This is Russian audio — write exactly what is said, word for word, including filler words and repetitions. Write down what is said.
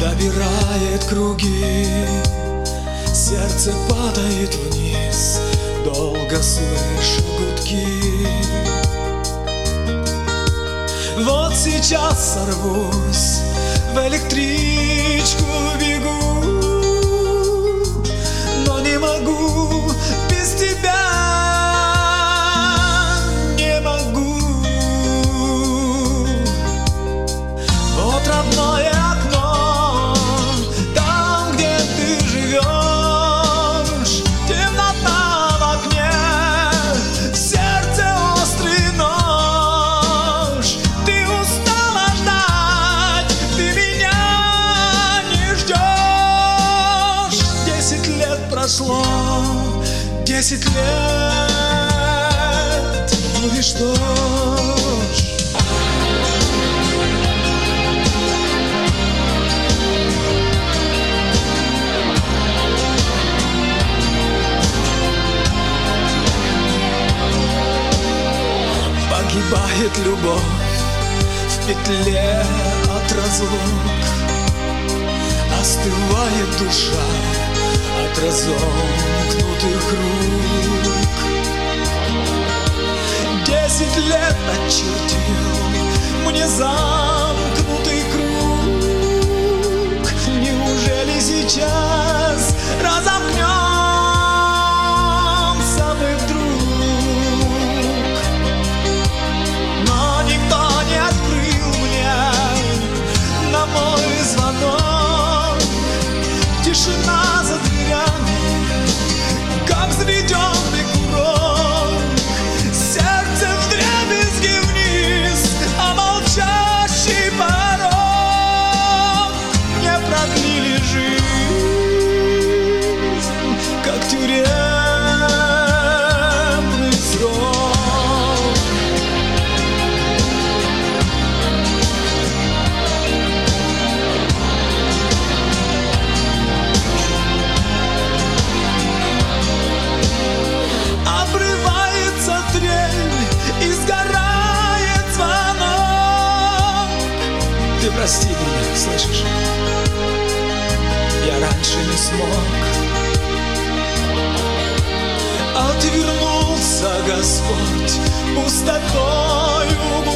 набирает круги, сердце падает вниз, долго слышу гудки. Вот сейчас сорвусь, в электричку бегу, но не могу без тебя, не могу. Вот родное окно, там, где ты живешь, темнота в окне, в сердце острый нож. Ты устала ждать, ты меня не ждешь. Десять лет прошло, десять лет, ну и что ж? Погибает любовь в петле от разлук, остывает душа от разомкнутых рук. Десять лет очертил мне замкнутый круг. Неужели сейчас разомкнемся мы вдруг? Но никто не открыл мне на мой звонок. Тишина за дверями, как заведенный курок. Сердце вдребезги вниз, а молчащий порог. Не продлили жизнь, как тюремный срок. Обрывается трель и сгорает звонок. Ты прости меня, слышишь? Я раньше не смог. Отвернулся Господь пустотою.